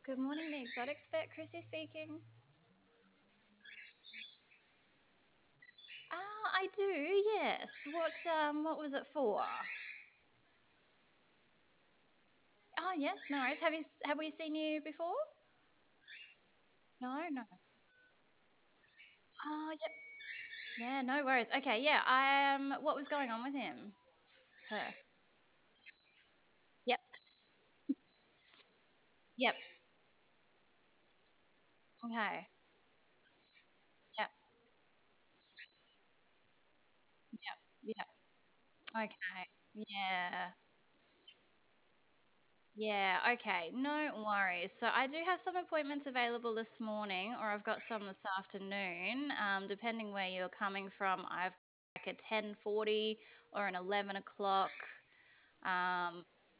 Good morning, the exotics vet. Chrissy speaking. I do. Yes. What was it for? Oh, yes. No worries. Have we seen you before? No, no. Oh, yep. Yeah, no worries. Okay, yeah. What was going on with him? Her. Yep. Yep. Okay. Yep. Yep. Yep. Okay. Yeah. Yeah, okay, no worries. So I do have some appointments available this morning, or I've got some this afternoon, depending where you're coming from. I've got like a 10:40 or an 11 o'clock. Um,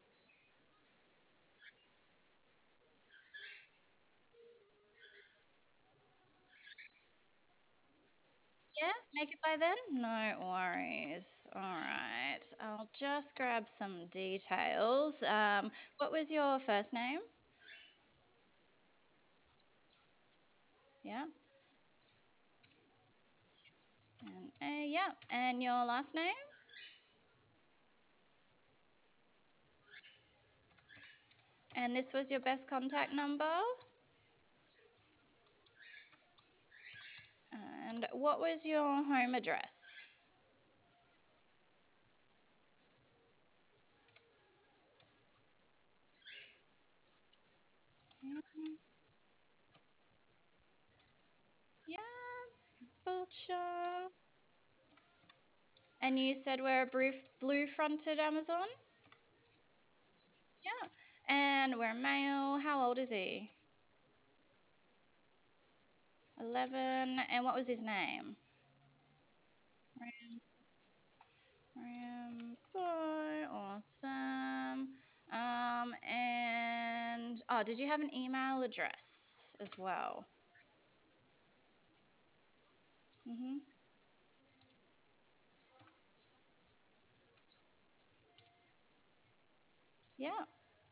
yeah, make it by then? No worries. All right, I'll just grab some details. What was your first name? Yeah, and yeah, and your last name? And this was your best contact number? And what was your home address? Yeah, Fulcher. And you said we're a blue fronted Amazon? Yeah. And we're male. How old is he? 11. And what was his name? Boy, awesome. And oh, did you have an email address as well? Mhm. Yeah.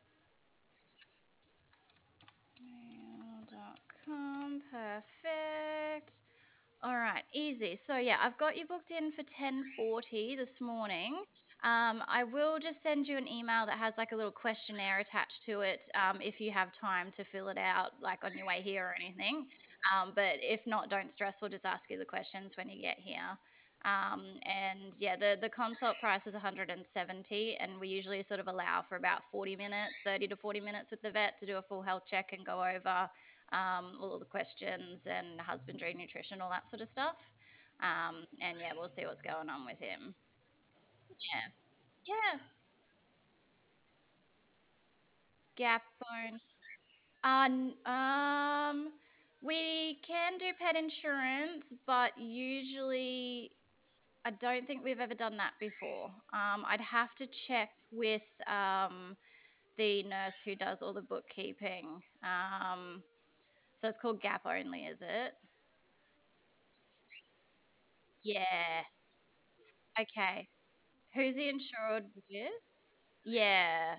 Mail.com. Perfect. All right, easy. So yeah, I've got you booked in for 10:40 this morning. I will just send you an email that has like a little questionnaire attached to it, if you have time to fill it out, like on your way here or anything. But if not, don't stress. We'll just ask you the questions when you get here. And yeah, the consult price is 170, and we usually sort of allow for about 40 minutes, 30 to 40 minutes with the vet to do a full health check and go over all of the questions and husbandry, nutrition, all that sort of stuff. And yeah, we'll see what's going on with him. Yeah. Yeah. Gap bone. We can do pet insurance, but usually I don't think we've ever done that before. I'd have to check with the nurse who does all the bookkeeping. So it's called Gap only, is it? Yeah. Okay. Who's he insured with? Yeah.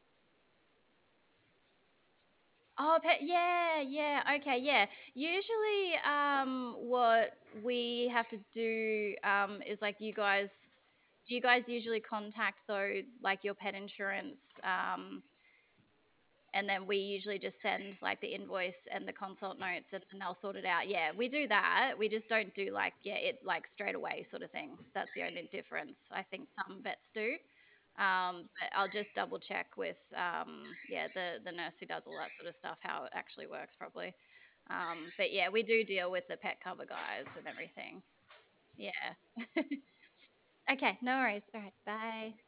Oh, pet. Yeah, yeah. Okay, yeah. Usually, what we have to do is like you guys. Do you guys usually contact though, like your pet insurance, and then we usually just send like the invoice and the consult notes, and then they'll sort it out. Yeah, we do that. We just don't do like it like straight away sort of thing. That's the only difference. I think some vets do. But I'll just double check with yeah, the nurse who does all that sort of stuff how it actually works properly. But yeah, we do deal with the pet cover guys and everything. Yeah. Okay, no worries. All right, bye.